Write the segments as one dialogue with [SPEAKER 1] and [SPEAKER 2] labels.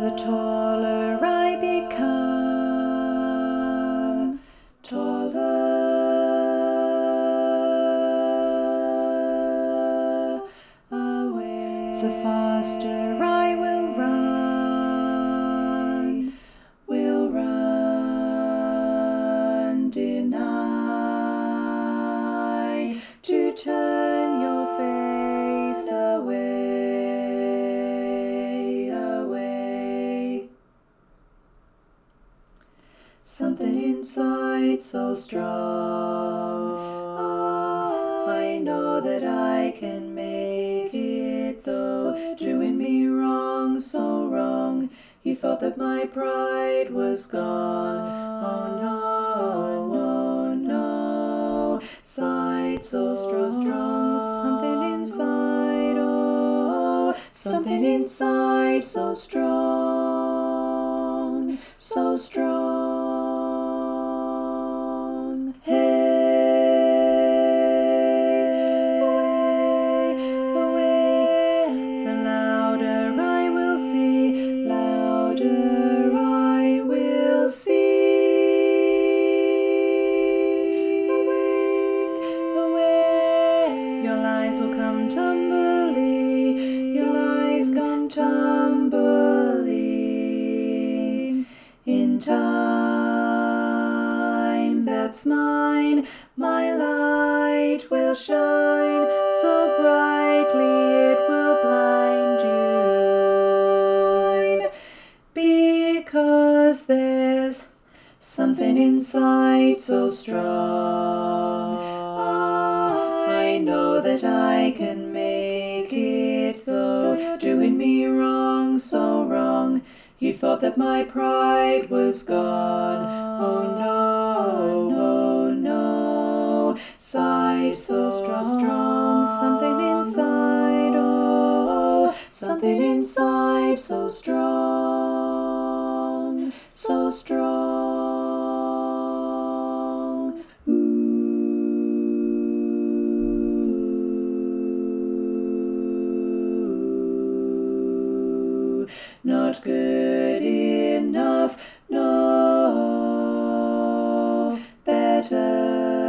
[SPEAKER 1] The taller I become, taller away. The faster I will run, deny to turn your face away. Something inside so strong, I know that I can make it, though doing me wrong, so wrong. You thought that my pride was gone. Oh no, oh no. Side so strong, something inside, oh, something inside so strong, so strong. Hey, away. The louder I will see, louder I will see. Away. Your lies will come tumbling, your lies come tumbling. In time that's mine, my light will shine so brightly it will blind you. Because there's something inside so strong, I know that I can make it, though you're doing me wrong, so wrong. You thought that my pride was gone. Oh no, oh no. Side so strong, something inside, oh, something inside so strong, so strong. Ooh, not good enough, no, better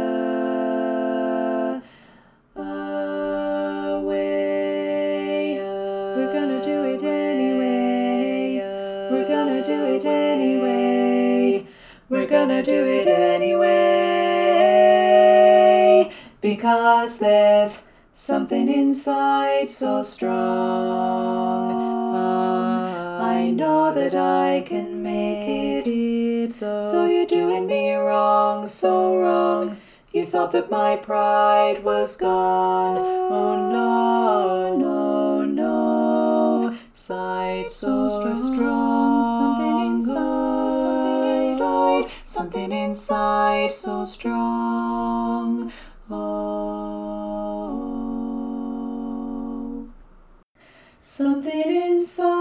[SPEAKER 1] away. We're gonna do it anyway. We're gonna do it anyway. We're gonna do it anyway. Because there's something inside so strong, I know that I can make it, though you're doing me wrong, so wrong. You thought that my pride was gone. Oh no, no, no. Side so strong, something inside, something inside so strong. Oh, something inside.